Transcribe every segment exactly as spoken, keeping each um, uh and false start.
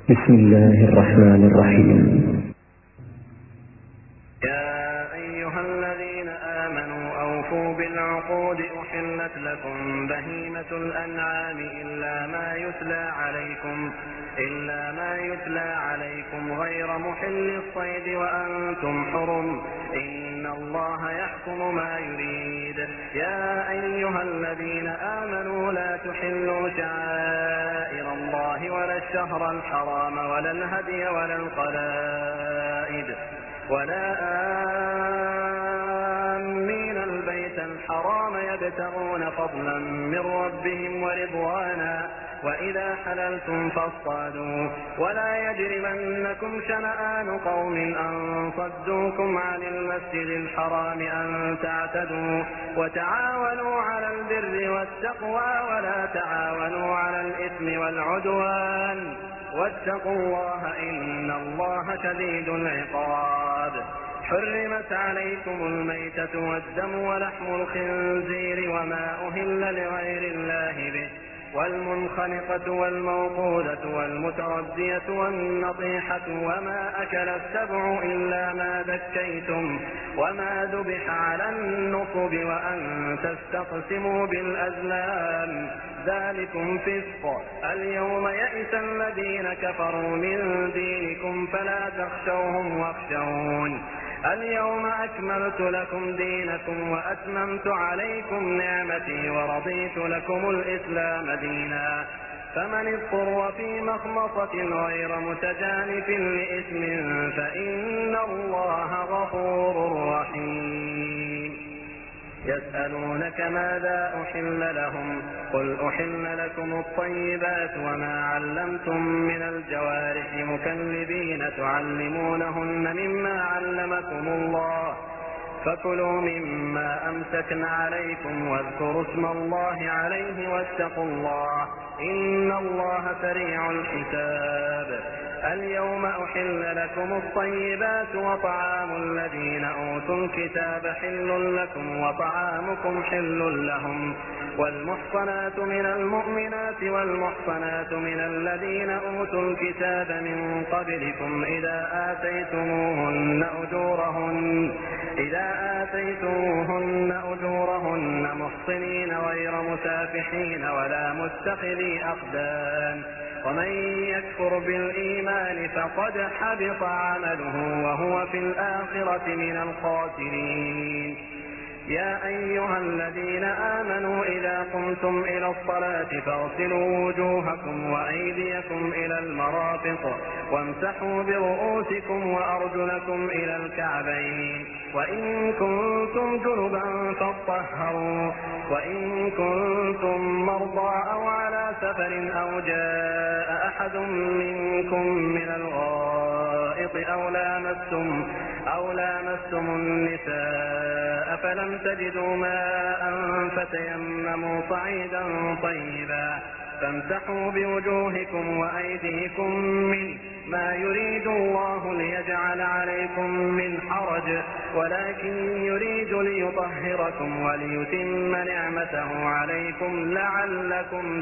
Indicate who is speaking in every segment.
Speaker 1: بسم الله الرحمن الرحيم.
Speaker 2: يا أيها الذين آمنوا أوفوا بالعقود أحلت لكم بهيمة الأنعام إلا ما يتلى عليكم إلا ما يتلى عليكم غير محل الصيد وأنتم حرم إن الله يحكم ما يريد. يا أيها الذين آمنوا لا تحلوا شعائر الله ولا الشهر الحرام ولا الهدي ولا القلائد ولا آمين البيت الحرام يبتغون فضلا من ربهم ورضوانا وإذا حللتم فاصطادوا ولا يجرمنكم شنآن قوم أن صدوكم عن المسجد الحرام أن تعتدوا وتعاونوا على البر والتقوى ولا تعاونوا على الإثم والعدوان واتقوا الله إن الله شديد العقاب. حرمت عليكم الميتة والدم ولحم الخنزير وما أهل لغير الله به والمنخنقة والموقوذة والمتردية والنطيحة وما أكل السبع إلا ما ذكيتم وما ذبح على النصب وأن تستقسموا بالأزلام ذلكم فسق. اليوم يئس الذين كفروا من دينكم فلا تخشوهم واخشون. اليوم أكملت لكم دينكم وأتممت عليكم نعمتي ورضيت لكم الإسلام دينا. فمن اضطر في مخمصة غير متجانف لإثم فإن الله غفور رحيم. يسألونك ماذا أحل لهم قل أحل لكم الطيبات وما علمتم من الجوارح مكلبين تعلمونهن مما علمكم الله فكلوا مما أمسكن عليكم واذكروا اسم الله عليه واتقوا الله إن الله سريع الحساب. اليوم أحل لكم الطيبات وطعام الذين أوتوا الكتاب حل لكم وطعامكم حل لهم والمحصنات من المؤمنات والمحصنات من الذين أوتوا الكتاب من قبلكم إذا آتيتموهن أجورهن إذا آتيتموهن أجورهن محصنين غير مسافحين ولا متخذي أخدان ومن يكفر بالإيمان فقد حبط عمله وهو في الآخرة من الخاسرين. يا أيها الذين آمنوا إذا قمتم إلى الصلاة فاغسلوا وجوهكم وأيديكم إلى المرافق وامسحوا برؤوسكم وأرجلكم إلى الكعبين وإن كنتم جنبا فاطهروا وإن كنتم مرضى أو على سفر أو جاء أحد منكم من الغائط أو لامستم أو لامستم النساء فلم تجدوا ماء فتيمموا صعيدا طيبا فامسحوا بوجوهكم وأيديكم منه ما يريد الله ليجعل عليكم من حرج ولكن يريد ليطهركم وليتم نعمته عليكم لعلكم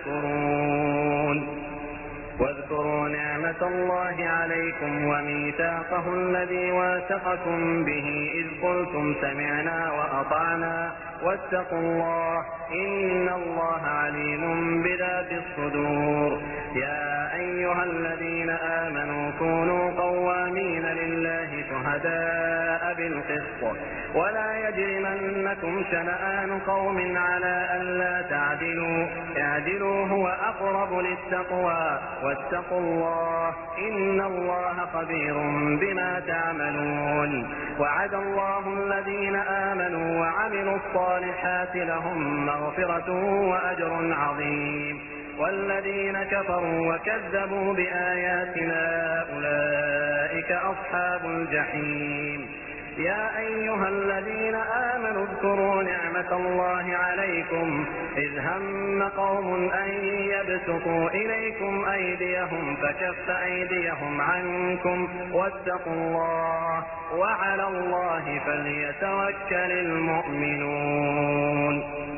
Speaker 2: تشكرون. واذكروا نعمة الله عليكم وميثاقه الذي واثقكم به إذ قلتم سمعنا وأطعنا واتقوا الله إن الله عليم بذات الصدور. يا أيها الذين آمنوا كونوا قوامين لله شهداء بالقسط ولا يجرمنكم شنآن قوم على ألا تعدلوا اعدلوا هو أقرب للتقوى واتقوا الله إن الله خبير بما تعملون. وعد الله الذين آمنوا وعملوا الصالحات لهم مغفرة وأجر عظيم والذين كفروا وكذبوا بآياتنا أولئك أصحاب الجحيم. يا أيها الذين آمنوا اذكروا نعمة الله عليكم إذ هم قوم أن يبسطوا إليكم أيديهم فكف أيديهم عنكم واتقوا الله وعلى الله فليتوكل المؤمنون.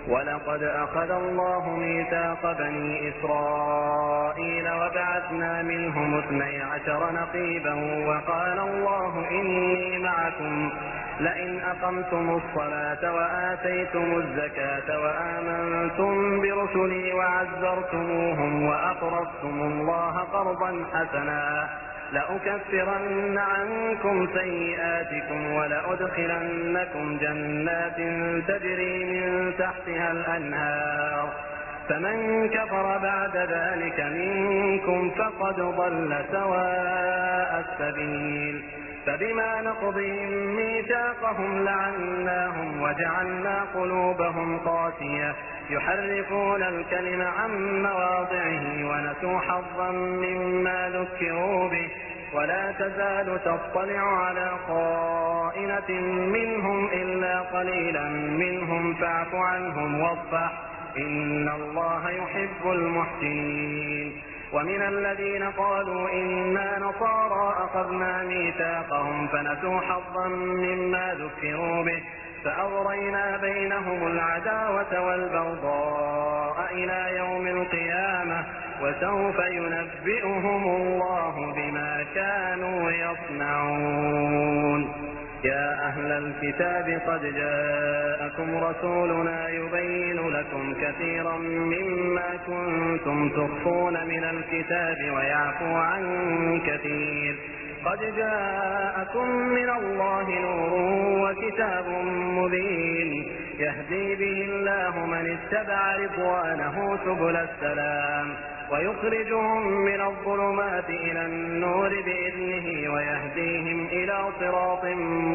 Speaker 2: ولقد أخذ الله ميثاق بني إسرائيل وبعثنا منهم اثني عشر نقيبا وقال الله إني معكم لئن أقمتم الصلاة وآتيتم الزكاة وآمنتم برسلي وعزرتموهم وأقرضتم الله قرضا حسنا لأكفرن عنكم سيئاتكم ولأدخلنكم جنات تجري من تحتها الأنهار فمن كفر بعد ذلك منكم فقد ضل سواء السبيل فبما نقضهم ميثاقهم لعناهم وجعلنا قلوبهم قاسية يحرفون الكلم عن مواضعه ونسوا حظا مما ذكروا به ولا تزال تطلع على خائنة منهم إلا قليلا منهم فاعف عنهم واصفح إن الله يحب المحسنين ومن الذين قالوا إنا نصارى أخذنا ميثاقهم فنسوا حظا مما ذكروا به فأغرينا بينهم العداوة والبغضاء إلى يوم القيامة وسوف ينبئهم الله بما كانوا يصنعون يا أهل الكتاب قد جاءكم رسولنا يبين لكم كثيرا مما كنتم تخفون من الكتاب ويعفو عن كثير قد جاءكم من الله نور وكتاب مبين يهدي به الله من اتبع رضوانه سبل السلام ويخرجهم من الظلمات إلى النور بإذنه ويهديهم إلى صراط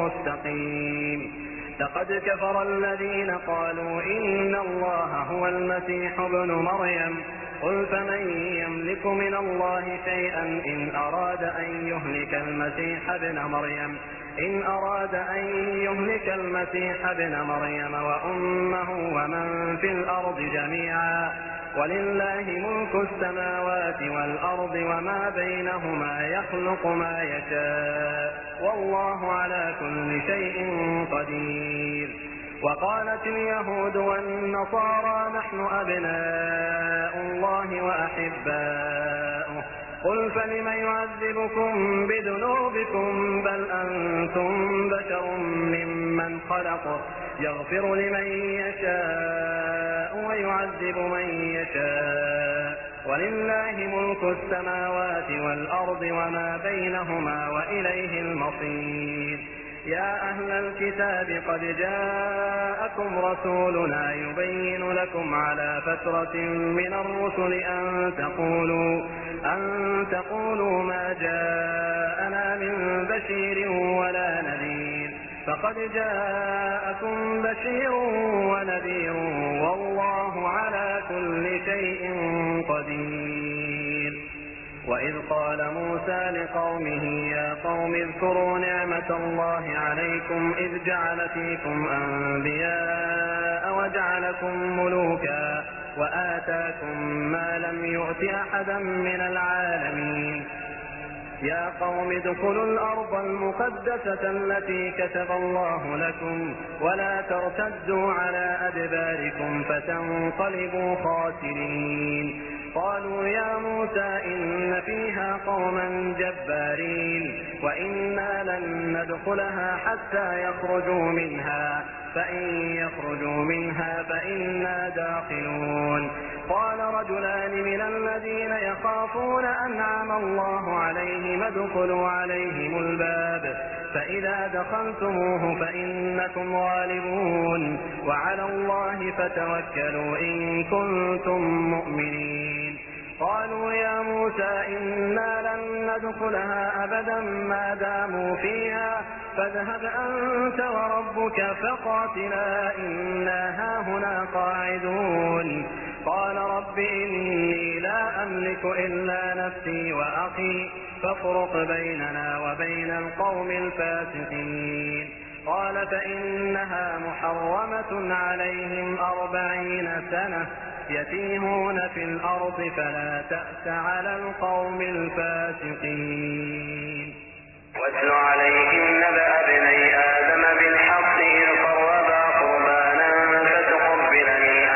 Speaker 2: مستقيم لقد كفر الذين قالوا إن الله هو المسيح ابن مريم قل فمن يملك من الله شيئا إن أراد أن يهلك المسيح ابن مريم إن أراد أن يهلك المسيح ابن مريم وأمه ومن في الأرض جميعا ولله ملك السماوات والأرض وما بينهما يخلق ما يشاء والله على كل شيء قدير وقالت اليهود والنصارى نحن أبناء الله وأحباؤه قل فلم يعذبكم بذنوبكم بل أنتم بشر ممن خلق يغفر لمن يشاء ويعذب من يشاء ولله ملك السماوات والأرض وما بينهما وإليه المصير يا أهل الكتاب قد جاءكم رسولنا يبين لكم على فترة من الرسل أن تقولوا, أن تقولوا ما جاءنا من بشير ولا نذير فقد جاءكم بشير ونذير والله على كل شيء قدير وإذ قال موسى لقومه يا قوم اذكروا نعمة الله عليكم إذ جعل فيكم أنبياء وجعلكم ملوكا وآتاكم ما لم يؤت أحدا من العالمين يا قوم ادخلوا الأرض المقدسة التي كتب الله لكم ولا ترتدوا على أدباركم فتنقلبوا خاسرين قالوا يا موسى إن فيها قوما جبارين وإنا لن ندخلها حتى يخرجوا منها فإن يخرجوا منها فإنا داخلون قال رجلان من الذين يخافون أنعم الله عليهم ادخلوا عليهم الباب فإذا دخلتموه فإنكم غالبون وعلى الله فتوكلوا إن كنتم مؤمنين قالوا يا موسى إنا لن ندخلها أبدا ما داموا فيها فاذهب أنت وربك فقاتلا إنا هاهنا قاعدون قال رب إني لا أملك إلا نفسي وأخي فافرق بيننا وبين القوم الفاسقين قال فإنها محرمة عليهم أربعين سنة يتيهون في الأرض فلا تأس على القوم الفاسقين
Speaker 3: واتل عليهم نبأ ابني آدم بالحق إذ قربا قربانا فتقبل من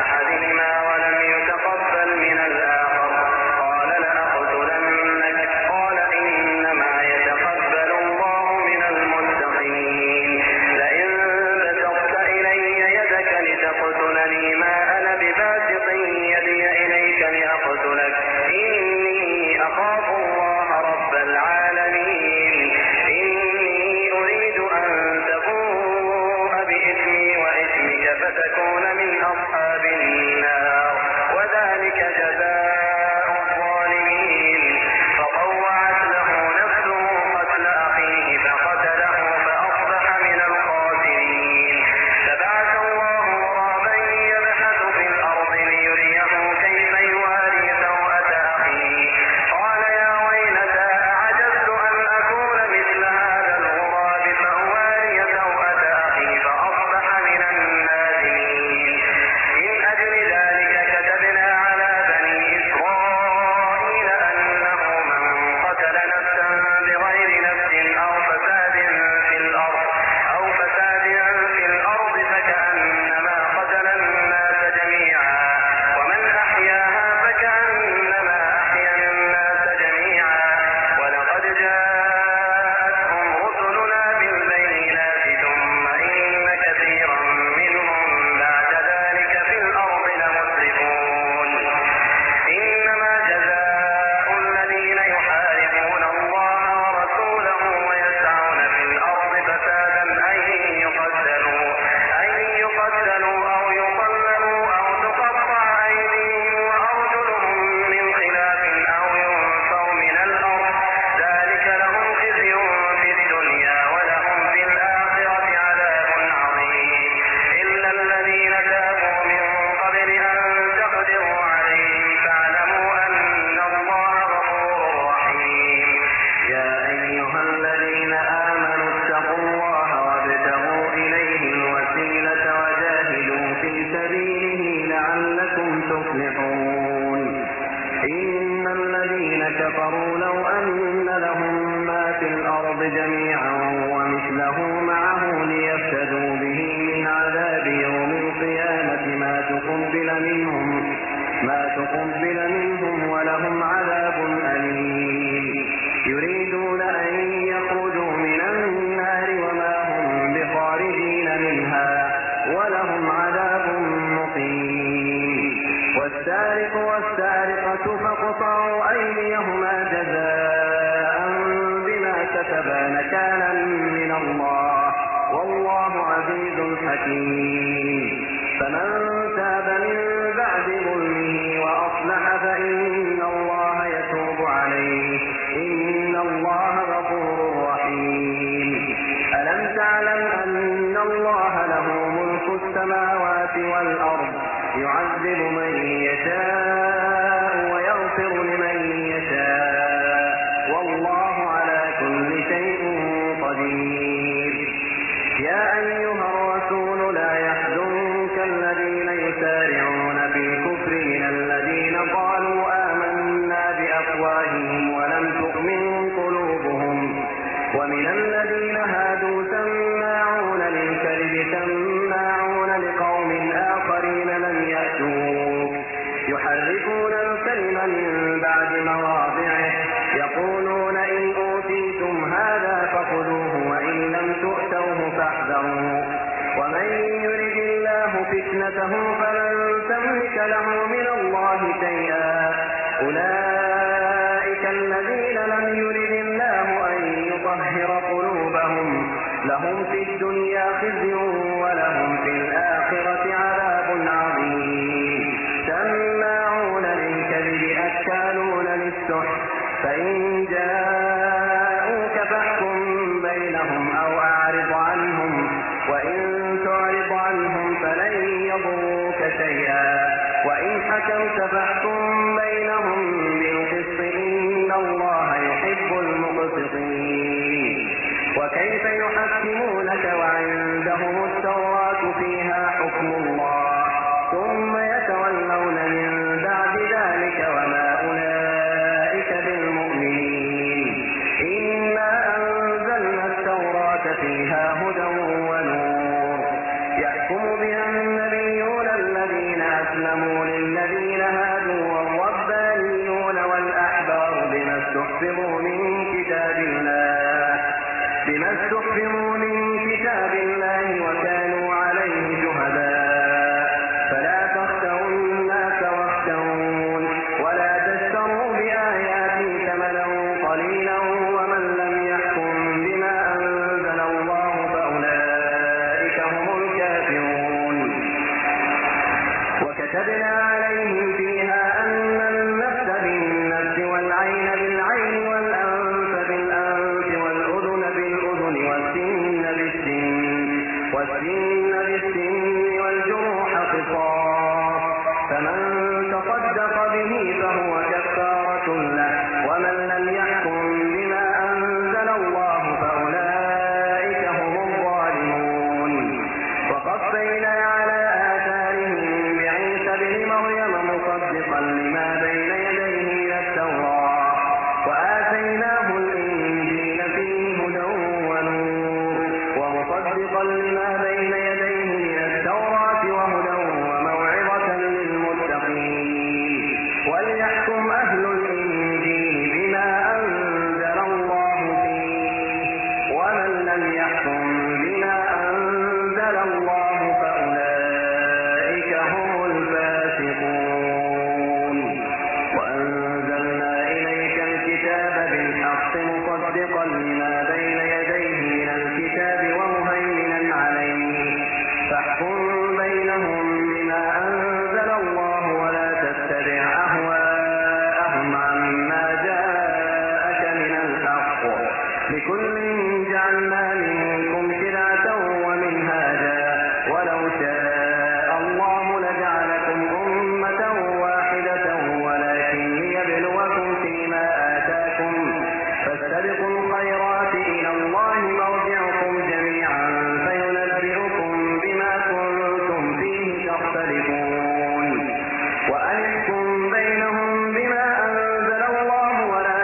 Speaker 2: كفروا لو أن لهم ما في الأرض جميعا ومثله معه ليفتدوا به من عذاب يوم القيامة ما تقبل منهم ما تقبل منهم ولهم عذاب أليم يريدون أن يخرجوا من النار وما هم بخارجين منها ولهم عذاب مقيم والسارق والسارقة فاقطعوا أيديهما جزاء بما كسبا نكالا من الله والله عزيز حكيم فمن تاب من بعد ظلمه وأصلح فإن الله يتوب عليه إن الله غفور رحيم ألم تعلم أن الله له ملك السماوات والأرض يعذب من يشاء ويغفر لمن يشاء والله على كل شيء قدير يا أيها الرسول لا يحزنك الذين يسارعون في الكفر من الذين قالوا آمنا بأفواههم ولم تؤمن قلوبهم ومن الذين هادوا سماعون للكذب سماعون لقوم آخرين لم يأتوك يحرفون الكلم من بعد مواضعه يقولون إن أوتيتم هذا فخذوه وإن لم تؤتوه فاحذروا ومن يرد الله فتنته فلن تملك له من الله شيئا أولئك الذين لم يرد الله أن يطهر قلوبهم لهم في الدنيا خزي ولهم في الآخرة عذاب عظيم سماعون للكذب أكالون للسحت فإن جاءوك فاحكم بينهم أو أعرض عنهم وإن تعرض عنهم فلن يضروك شيئا وإن حكمت فاحكم بينهم بالقسط إن الله يحب المقسطين وكيف يحكمونك وعندهم التوراة فيها حكم الله ثم يتولون من بعد ذلك وما أولئك بالمؤمنين إنا أنزلنا التوراة فيها هدى ونور يحكم بها النبيون الذين أسلموا للذين هادوا والربانيون والأحبار بما استحفظوا من كتاب الله بما استحفظوا من كتاب الله وكانوا عليه شهداء فلا تخشوا الناس واخشون ولا تشتروا بآياتي ثمنا قليلا ومن لم يحكم بما أنزل الله فأولئك هم الكافرون وكتبنا عليهم فيها أن النفس بالنفس والعين بالعين والأنف بالأنف والأذن بالأذن والسن بالسن والسن بالسن والجروح قصاص فمن تصدق به فهو كفارة له ومن لم يحكم بما أنزل الله فأولئك هم الظالمون وقفينا على آثارهم بعيسى ابن مريم مصدقا لما بين يديه من التوراة وآتيناه الإنجيل فيه هدى ونور ومصدقا لما بين يديه من التوراة وهدى وموعظة للمتقين وليحكم أهل الإنجيل بما أنزل الله فيه ومن لم يحكم بما أنزل الله فأولئك هم الفاسقون وأنزلنا إليك الكتاب بالحق مصدقا لما بين يديه من الكتاب ومهيمنا عليه فاحكم بينهم بما أنزل الله ولا تتبع أهواءهم عما جاءك من الحق لكل جعلنا منكم شرعة ومنهاجا ولو شاء الله لجعلكم أمة واحدة ولكن ليبلوكم فيما آتاكم فاستبقوا الخيرات إلى الله مرجعكم جميعا فينبئكم بما كنتم فيه تختلفون وأن احكم بينهم بما أنزل الله ولا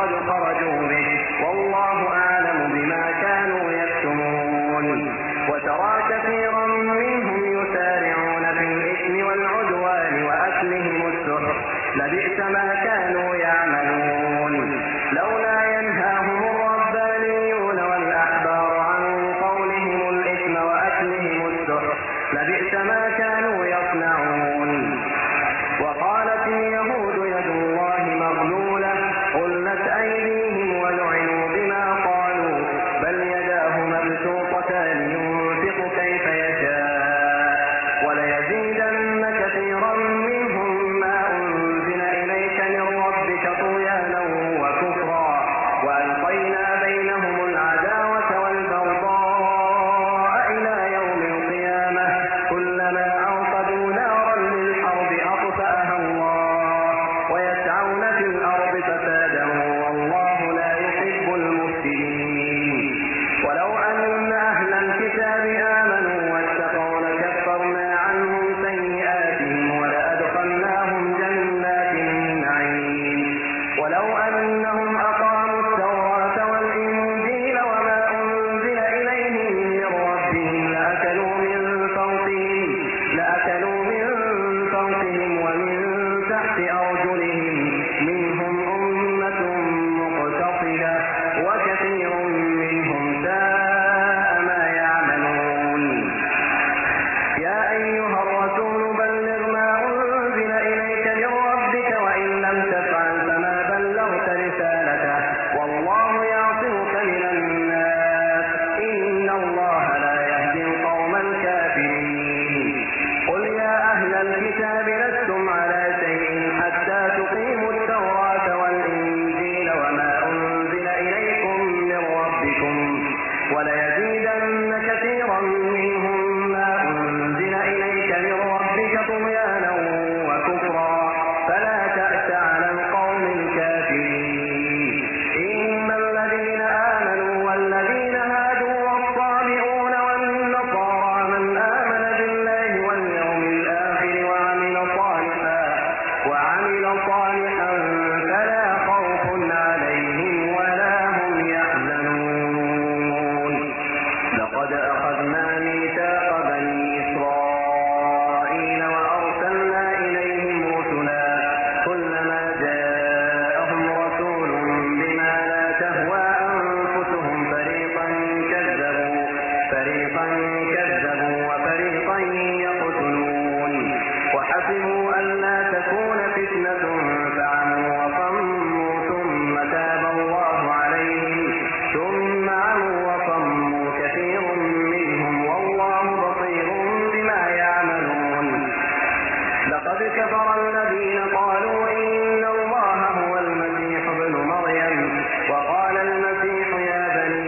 Speaker 2: قد خرجوا به والله أعلم بما كانوا يكتمون. وترى كثيرا منهم يسارعون في الإثم والعدوان وأكلهم السحت لبئس ما كانوا يعملون. لولا ينهاهم الربانيون والأحبار عن قولهم الإثم وأكلهم السحت لبئس ما كانوا يصنعون. وقالت اليهود يد الله مغلولة غلت أيديهم ولعنوا بما قالوا بل يداه مبسوطتان ينفق كيف يشاء وليزيدن كثيرا منهم ما أنزل إليك من ربك طغيانا وكفرا وألقينا بينهم العداوة والبغضاء إلى يوم القيامة كلما أوقدوا نارا للحرب أطفأها الله ويسعون في الأرض فسادا والله لا يحب المفسدين. ولو أن أهل الكتاب آمنوا واتقوا لكفرنا عنهم سيئاتهم ولأدخلناهم جنات النعيم. ولو أنهم أقاموا التوراة والإنجيل وما أنزل إليهم من ربهم لأكلوا من فوقهم لأكلوا من فوقهم ومن تحت أرجلهم منهم أمة مقتصدة وكثير منهم ساء ما يعملون. يا أيها الرسول بلغ ما أنزل إليك من ربك وإن لم تفعل فما بلغت رسالته والله يعصمك من الناس إن الله لا يهدي القوم الكافرين. قل يا أهل الكتاب لستم على شيء حتى تقيموا التوراة والإنجيل وما أنزل إليكم من ربكم وليزيدن كثيرا منهم ما أنزل إليك من ربك طغيانا وكفرا فلا تأس على القوم الكافرين. إن الذين آمنوا والذين هادوا والصابئون والنصارى من آمن بالله واليوم الآخر وعمل صالحا وعمل صالحا فلا خوف عليهم ولا هم يحزنون. لقد أخذنا ميثاق بني إسرائيل وأرسلنا إليهم رسلا كلما جاءهم رسول بما لا تهوى أنفسهم فريقا كذبوا فريقا كذبوا وفريقا يقتلون وحسبوا ألا تكون فتنة فعموا وصموا ثم تاب الله عليهم ثم عموا وصموا كثير منهم والله بصير بما يعملون. لقد كفر الذين قالوا إن الله هو المسيح ابن مريم وقال المسيح يا بني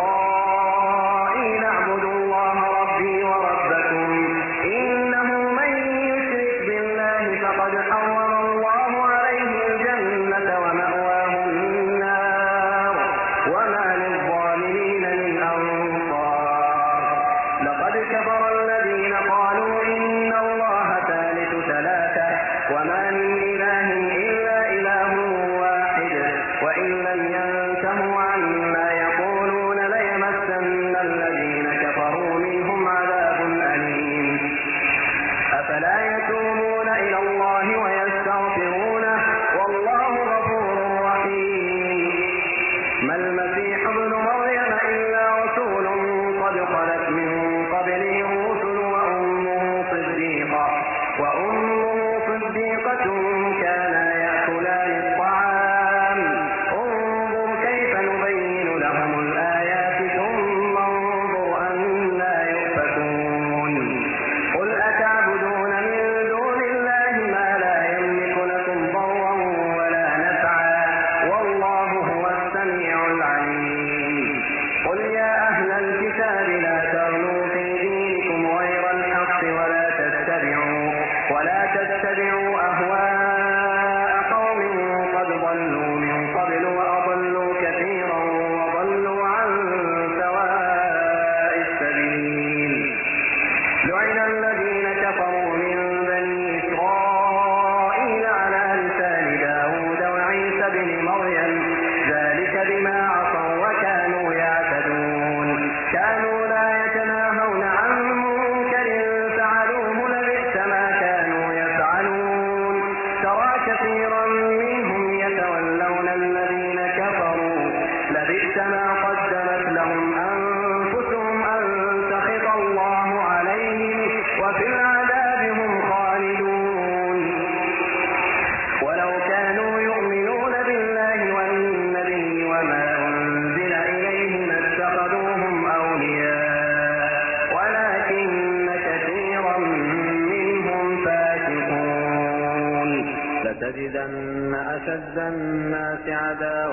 Speaker 2: إسرائيل اعبدوا الله ربي وربكم إنه من يشرك بالله فقد حرم الله عليه الجنة ومأواه النار وما للظالمين من أنصار. لقد كفر الذين قالوا إن الله ثالث ثلاثة وما من إله إلا إله واحد وإن لم ينتهوا عما يقولون ليمسن الذين كفروا منهم عذاب أليم. أفلا يتوبون إلى الله ويستغفرونه والله غفور رحيم. ما المسيح ابن مريم إلا رسول قد خلت من قبله الرسل وأمه صديقة وأمه صديقة كانا يأكلان الطعام انظر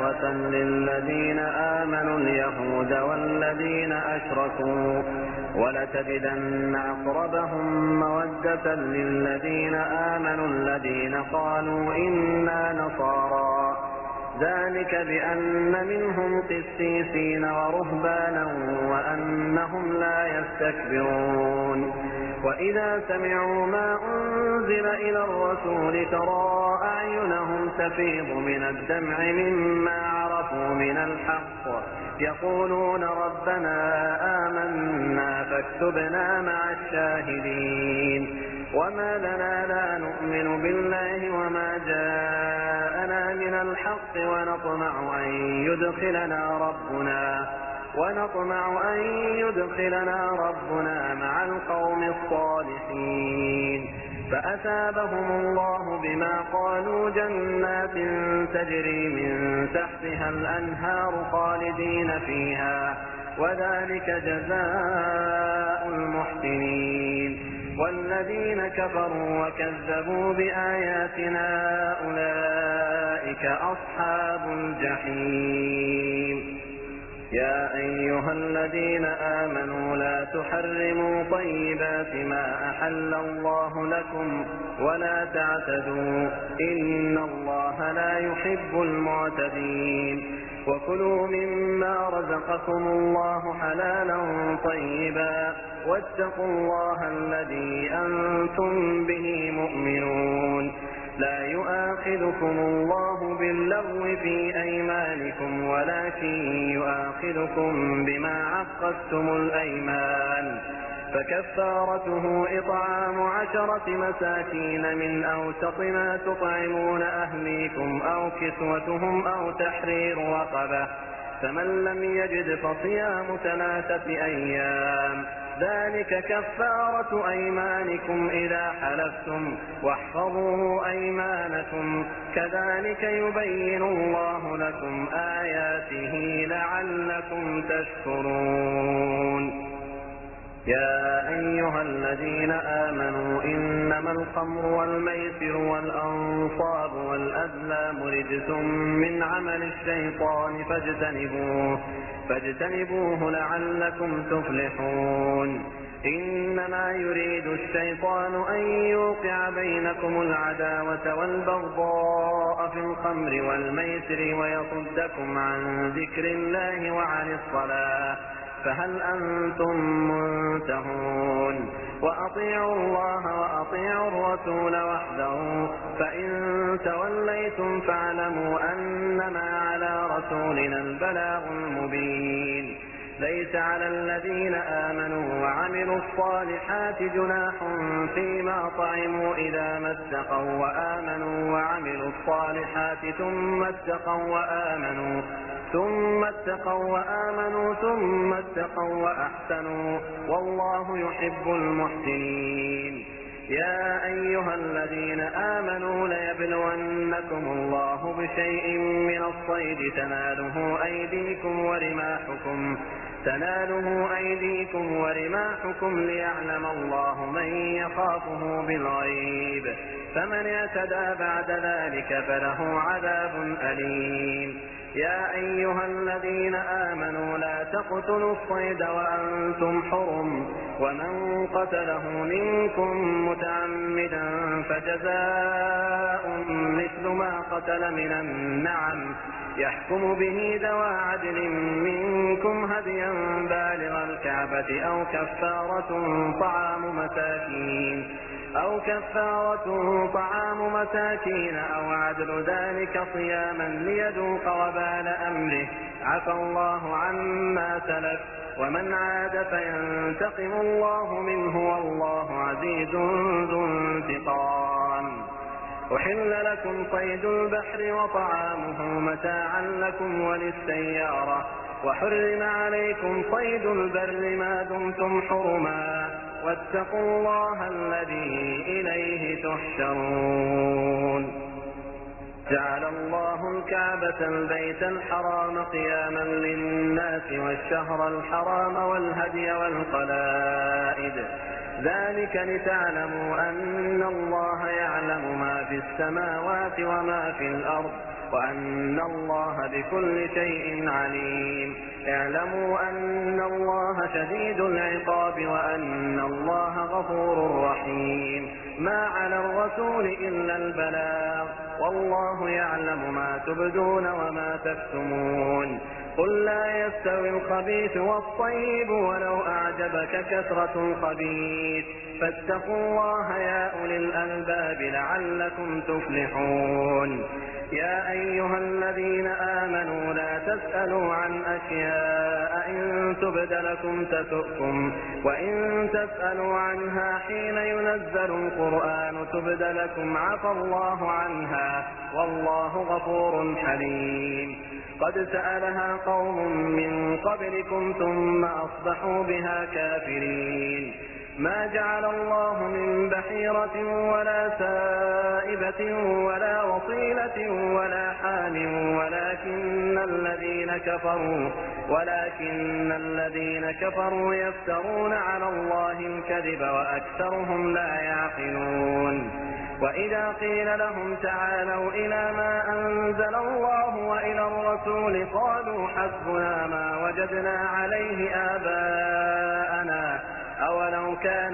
Speaker 4: عبرة للذين آمنوا اليهود والذين أشركوا ولتجدن أقربهم مودة للذين آمنوا الذين قالوا إنا نصارى ذلك بأن منهم قسيسين ورهبانا وأنهم لا يستكبرون وإذا سمعوا ما أنزل إلى الرسول ترى أعينهم تفيض من الدمع مما عرفوا من الحق يقولون ربنا آمنا فاكتبنا مع الشاهدين وما لنا لا نؤمن بالله وما جاءنا من الحق ونطمع أن يدخلنا ربنا ونطمع أن يدخلنا ربنا مع القوم الصالحين فأثابهم الله بما قالوا جنات تجري من تحتها الأنهار خالدين فيها وذلك جزاء المحسنين والذين كفروا وكذبوا بآياتنا أولئك أصحاب الجحيم يا أيها الذين آمنوا لا تحرموا طيبات ما أحل الله لكم ولا تعتدوا إن الله لا يحب المعتدين وكلوا مما رزقكم الله حلالا طيبا واتقوا الله الذي أنتم به مؤمنون لا يؤاخذكم الله باللغو في أيمانكم ولكن يؤاخذكم بما عقدتم الأيمان فكفارته إطعام عشرة مساكين من أوسط ما تطعمون أهليكم أو كسوتهم أو تحرير رقبة فمن لم يجد فصيام ثلاثة أيام ذلك كفارة أيمانكم إذا حلفتم واحفظوا أيمانكم كذلك يبين الله لكم آياته لعلكم تشكرون يا أيها الذين آمنوا إنما الخمر والميسر والأنصاب والأزلام رجس من عمل الشيطان فاجتنبوه, فاجتنبوه لعلكم تفلحون إنما يريد الشيطان أن يوقع بينكم العداوة والبغضاء في الخمر والميسر ويصدكم عن ذكر الله وعن الصلاة فهل أنتم منتهون وأطيعوا الله وأطيعوا الرسول وحده فإن توليتم فاعلموا أنما على رسولنا البلاغ المبين ليس على الذين آمنوا وعملوا الصالحات جناح فيما طعموا إذا ما اتقوا وآمنوا وعملوا الصالحات ثم اتقوا وآمنوا ثم اتقوا وآمنوا ثم اتقوا وأحسنوا والله يحب المحسنين يا أيها الذين آمنوا ليبلونكم الله بشيء من الصيد تناله أيديكم ورماحكم تناله أيديكم ورماحكم ليعلم الله من يخافه بالغيب فمن اعتدى بعد ذلك فله عذاب أليم يا أيها الذين آمنوا لا تقتلوا الصيد وأنتم حرم ومن قتله منكم متعمدا فجزاء مثل ما قتل من النعم يحكم به ذوى عدل منكم هديا بالغ الكعبة أو كفارة طعام مساكين أو كفارة طعام مساكين أو عدل ذلك صياما ليذوق وبال أمره عفى الله عما سلف ومن عاد فينتقم الله منه والله عزيز ذو انتقام أحل لكم صيد البحر وطعامه متاعا لكم وللسيارة وحرم عليكم صيد البر ما دمتم حرما واتقوا الله الذي إليه تحشرون جعل الله الكعبة البيت الحرام قياما للناس والشهر الحرام والهدي والقلائد ذلك لتعلموا أن الله يعلم ما في السماوات وما في الأرض وأن الله بكل شيء عليم. اعلموا أن الله شديد العقاب وأن الله غفور رحيم. ما على الرسول إلا البلاغ، والله يعلم ما تبدون وما تكتمون. قل لا يستوي الخبيث والطيب ولو أعجبك كثرة الخبيث، فاتقوا الله يا أولي الألباب لعلكم تفلحون. يا أيها الذين آمنوا لا تسألوا عن أشياء إن تبد لكم تسؤكم، وإن تسألوا عنها حين ينزل القرآن تبد لكم عفى الله عنها، والله غفور حليم. قد سألها قوم من قبلكم ثم أصبحوا بها كافرين. ما جعل الله من بحيرة ولا سائبة ولا وصيلة ولا حام ولكن الذين كفروا ولكن الذين كفروا يفترون على الله الكذب وأكثرهم لا يعقلون. وإذا قيل لهم تعالوا إلى ما أنزل الله وإلى الرسول قالوا حسبنا ما وجدنا عليه آباءنا أولو كان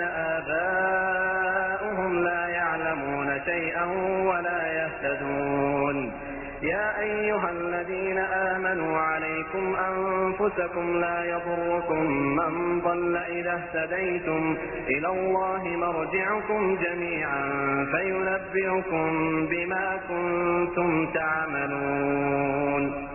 Speaker 4: آباؤهم لا يعلمون شيئا ولا يهتدون. يا أيها الذين آمنوا عليكم أنفسكم لا يضركم من ضل إذا اهتديتم، إلى الله مرجعكم جميعا فينبئكم بما كنتم تعملون.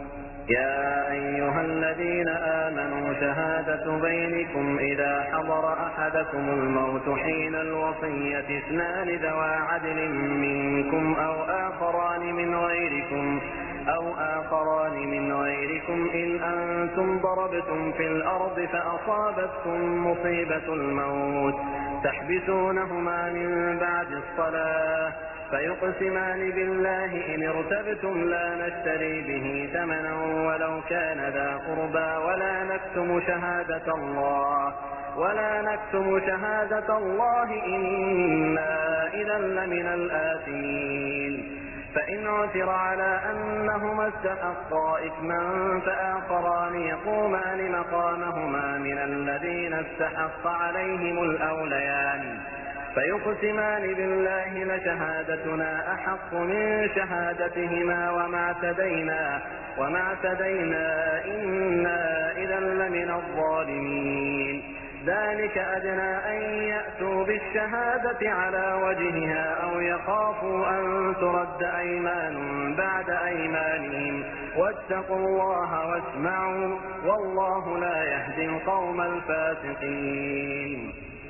Speaker 4: يا أيها الذين آمنوا شهادة بينكم إذا حضر أحدكم الموت حين الوصية اثنان ذوى عدل منكم أو آخران من غيركم أو آخران من غيركم إن أنتم ضربتم في الأرض فأصابتكم مصيبة الموت تحبسونهما من بعد الصلاة فيقسمان بالله إن ارتبتم لا نشتري به ثمنا ولو كان ذا قربى ولا نكتم شهادة الله ولا نكتم شهادة الله إنا إذا لمن الآثمين. فإن عثر على أنهما استحقا إثما فآخران يقومان مقامهما من الذين استحق عليهم الأوليان فيقسمان بالله لشهادتنا أحق من شهادتهما وما اعتدينا وما اعتدينا إنا إذا لمن الظالمين. ذلك أدنى أن يأتوا بالشهادة على وجهها أو يخافوا أن ترد أيمان بعد أيمانهم واتقوا الله واسمعوا والله لا يهدي القوم الفاسقين.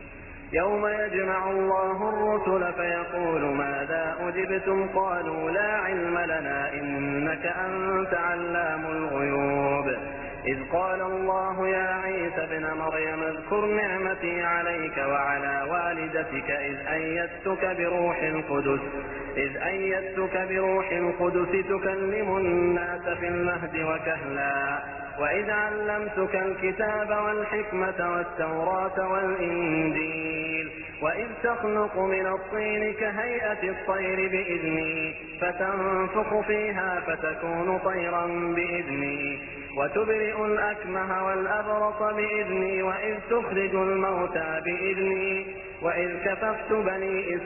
Speaker 4: يوم يجمع الله الرسل فيقول ماذا أجبتم قالوا لا علم لنا إنك أنت علام الغيوب. إذ قال الله يا عيسى ابن مريم اذكر نعمتي عليك وعلى والدتك إذ أيدتك بروح القدس إذ أيدتك بروح القدس تكلم الناس في المهد وكهلا وإذ علمتك الكتاب والحكمة والتوراة والإنجيل وإذ تخلق من الطين كهيئة الطير بإذني فتنفخ فيها فتكون طيرا بإذني وتبرئ الأكمه والأبرص بإذني وإذ تخرج الموتى بإذني وإذ كففت بني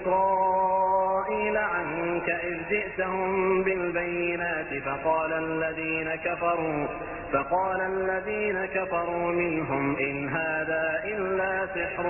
Speaker 4: إسرائيل عنك إذ جئتهم بالبينات فقال الذين كفروا فقال الذين كفروا منهم إن هذا إلا سحر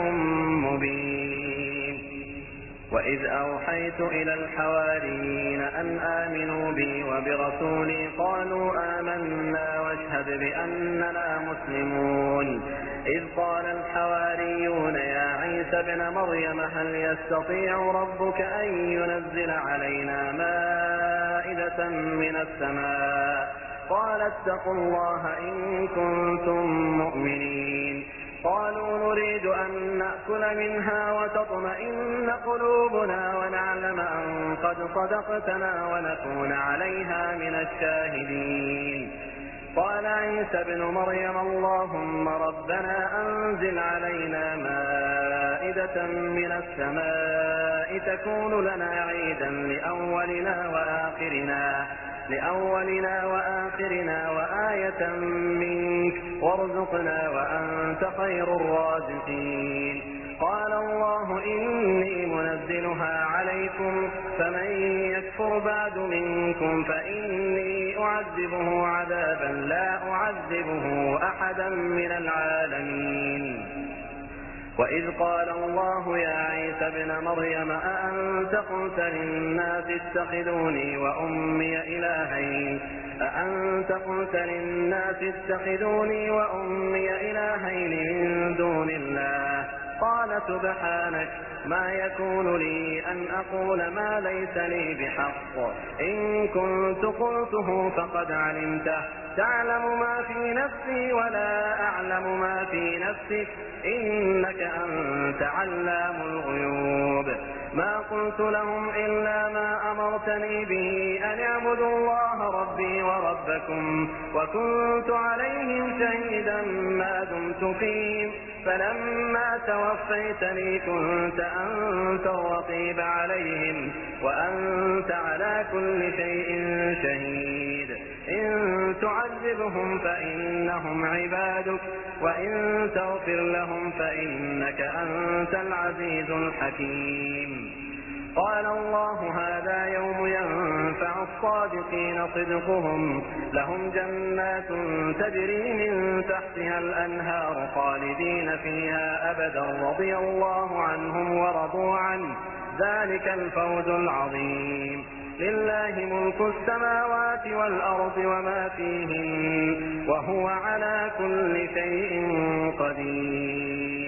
Speaker 4: مبين. وإذ أوحيت إلى الحواريين أن آمنوا بي وبرسولي قالوا آمنا واشهد بأننا مسلمون. إذ قال الحواريون يا عيسى ابن مريم هل يستطيع ربك أن ينزل علينا مائدة من السماء قال اتقوا الله إن كنتم مؤمنين. قالوا نريد أن نأكل منها وتطمئن قلوبنا ونعلم أن قد صدقتنا ونكون عليها من الشاهدين. قال عيسى ابن مريم اللهم ربنا أنزل علينا مائدة من السماء تكون لنا عيدا لأولنا وآخرنا لأولنا وآخرنا وآية منك وارزقنا وأنت خير الرازقين. قال الله إني منزلها عليكم فمن يكفر بعد منكم فإني أعذبه عذابا لا أعذبه أحدا من العالمين. وإذ قال الله يا عيسى ابن مريم أأنت قلت للناس اتخذوني وأمي إلهين أأنت قلت للناس اتخذوني وأمي إلهين من دون الله قال سبحانك ما يكون لي أن أقول ما ليس لي بحق إن كنت قلته فقد علمته تعلم ما في نفسي ولا أعلم ما في نفسك إنك أنت علام الغيوب. ما قلت لهم إلا ما أمرتني به أن اعبدوا الله ربي وربكم وكنت عليهم شهيدا ما دمت فيهم فلما توفيتني كنت أنت الرقيب عليهم وأنت على كل شيء شهيد. إن تعذبهم فإنهم عبادك وإن تغفر لهم فإنك أنت العزيز الحكيم. قال الله هذا يوم ينفع الصادقين صدقهم لهم جنات تجري من تحتها الأنهار خالدين فيها أبدا رضي الله عنهم ورضوا عنه ذلك الفوز العظيم. لله ملك السماوات والأرض وما فيهن وهو على كل شيء قدير.